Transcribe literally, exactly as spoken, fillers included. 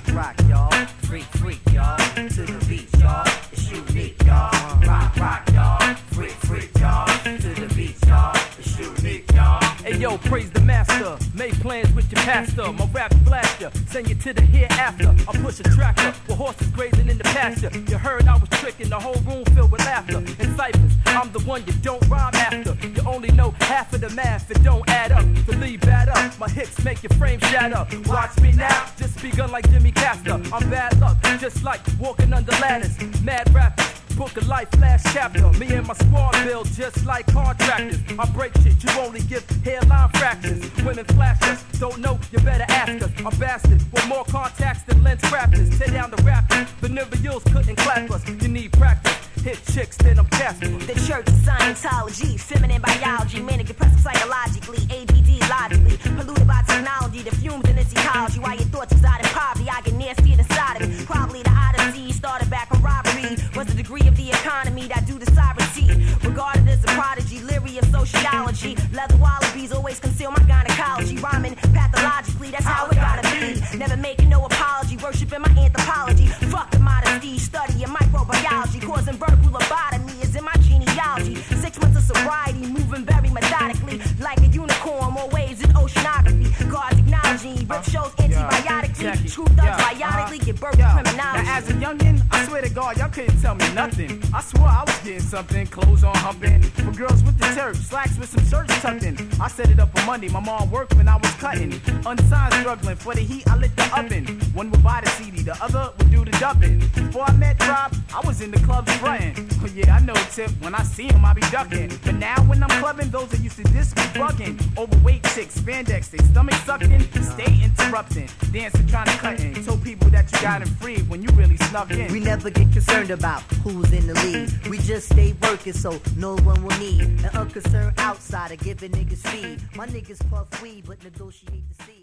Rock, rock, y'all. Freak, freak, y'all. To the beat, y'all. It's unique, y'all. Rock, rock, y'all. Freak, freak, y'all. To the beat, y'all. It's unique, y'all. Hey yo, praise the master. Make plans with your pastor. My rap blast ya, send you to the hereafter. I push a tractor with horses grazing in the pasture. You heard I was tricking the whole room filled with laughter. In ciphers, I'm the one you don't rhyme after. You only know half of the math, it don't add up. Believe bad up, my hits make your frame shatter. Watch me now, just begun like Jimmy Castor. I'm bad luck, just like walking under ladders. Mad rappers. Book a life last chapter. Me and my squad build just like contractors. I break shit, you only give hairline fractures. Women flash us, don't know, you better ask us. I'm bastard with more contacts than lens crafters. Tear down the rappers, the Niveals couldn't clap us. You need practice, hit chicks, then I'm Casper. The church of Scientology, feminine biology, manic depressive psychologically, A D D logically, polluted by technology, the fumes in its ecology. While your thoughts reside in poverty, I get nasty inside of me. Probably the Odyssey started back from robbery. Was the degree of the economy that do the sovereignty. Regarded as a prodigy, leery of sociology. Leather wallabies always conceal my gynecology. Rhyming pathologically, that's how it gotta be. Never making no apology, worshiping my anthropology. Fuck the modesty, studying microbiology. Causing vertical lobotomy is in my genealogy. Six months of sobriety, moving very methodically. Like a unicorn, more waves in oceanography. Guards acknowledging, rip shows antibiotically. Screw thugs biotically, get birth to criminology. Now as a youngin', I swear to God, y'all couldn't tell me nothing. I swore I was getting something, clothes on humping. For girls with the church, slacks with some shirts tucked in. I set it up for Monday, my mom worked when I was cutting. Unsigned struggling, for the heat I lit the oven. One would buy the C D, the other would do the dubbing. Before I met Rob, I was in the club frontin'. Oh yeah, I know Tip, when I see him I be ducking. But now when I'm clubbing, those that used to diss me bugging. Overweight chicks, spandex, they stomach sucking, stay interrupting. Dancing trying to cut in, told people that you got him free when you really snuck in. We never get concerned about who's in the lead. We just stay working so no one will need an unconcerned outsider giving niggas feed. My niggas puff weed but negotiate the seed.